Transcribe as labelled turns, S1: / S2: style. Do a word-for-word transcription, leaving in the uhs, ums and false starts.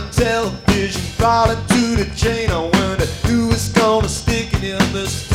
S1: the television, crawling to the chain. I wonder who is gonna stick it in this